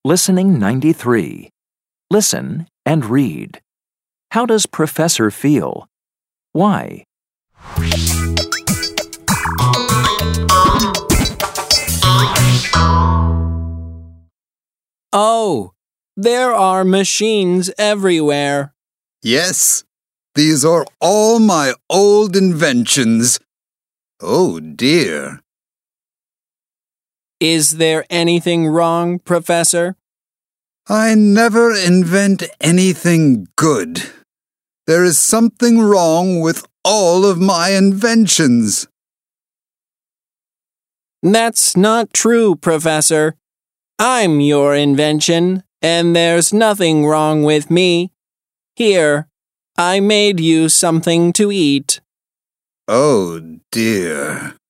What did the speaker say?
Listening 93. Listen and read. How does Professor feel? Why? Oh, there are machines everywhere. Yes, these are all my old inventions. Oh dear. Is there anything wrong, Professor? I never invent anything good. There is something wrong with all of my inventions. That's not true, Professor. I'm your invention, and there's nothing wrong with me. Here, I made you something to eat. Oh dear.